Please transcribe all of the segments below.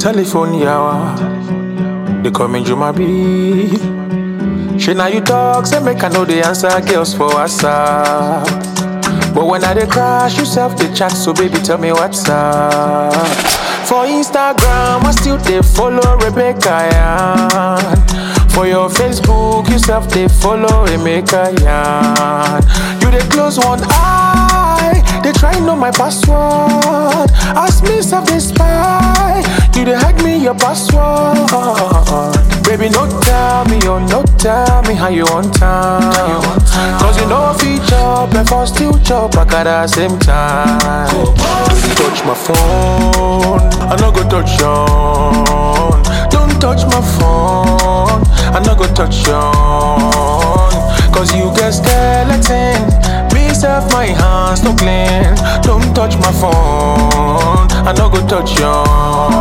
telephone yawa. They call me Jumabi. She now you talk, say make I know the answer, girls for WhatsApp. But when I dey crash, you self they chat, so baby tell me what's up. For Instagram, I still they follow Rebecca Yan. For your Facebook, you self they follow Emeka Yan. You they close one eye, they try know my password. Ask me self they spy, you they hack me your password. Baby, no tell me, oh no tell me how you on time. Cause you know if you chop, if I still chop, I got at the same time. Touch my phone, I no go touch on. Don't touch my phone, I no go touch on. Cause you get skeleton, me self my hands no clean. Don't touch my phone, I no go touch on.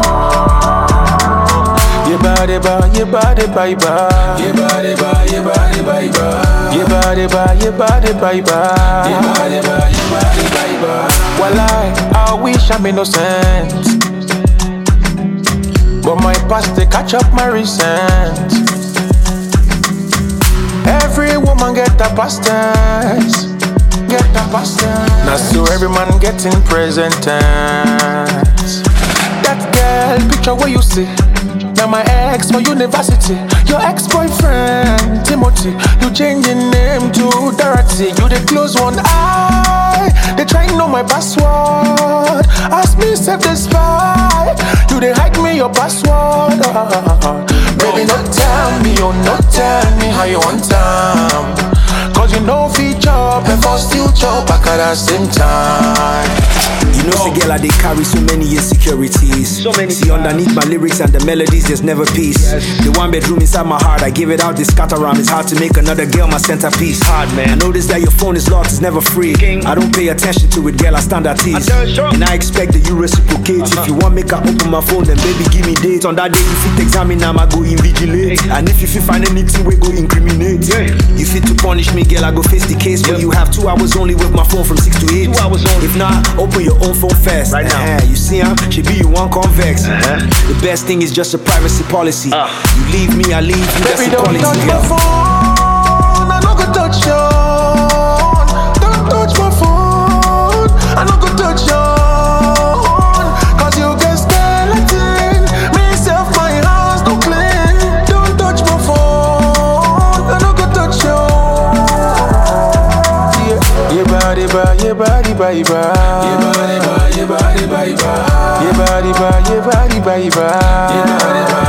Your body ba, your body ba, your body ba, your body ba, your body ba, your body ba, your body ba, your body ba. Well, I wish I'm innocent, but my past they catch up my recent. Every woman get a past tense, get a past tense. Now so every man getting present tense. That girl picture where you see. Now my ex for university, your ex-boyfriend Timothy. You change your name to Dorothy. You they close one eye, they try to know my password. Ask me if they spy, you they hide me your password. Baby, no tell me, oh no tell me how you want time. Cause you know if you chop, if I still chop, I got at the same time. You know, say girl, I they carry so many insecurities. See underneath my lyrics and the melodies, there's never peace. The one bedroom inside my heart, I give it out, this scatter around. It's hard to make another girl my centerpiece. Hard, man. I notice that your phone is locked, it's never free. I don't pay attention to it, girl, I stand at ease. And I expect that you reciprocate. If you want make I open my phone, then baby give me date. On that day, if you examine, I go invigilate. And if you find anything, we go incriminate. You fit to punish me, girl, I go face the case. But you have 2 hours only with my phone from 6 to 8. 2 hours only. If not, open your own phone fast. Right now. You see him, she be you one convex. The best thing is just a privacy policy. You leave me, I leave you. Baby, that's don't touch my phone, I no go touch you. Don't touch my phone, I no go touch you. Cause you get skeleton, me self my hands no clean. Don't touch my phone, I no go touch you. Your body ba, your body ba, your body ba, your body ba, your body ba, your body ba, your body ba.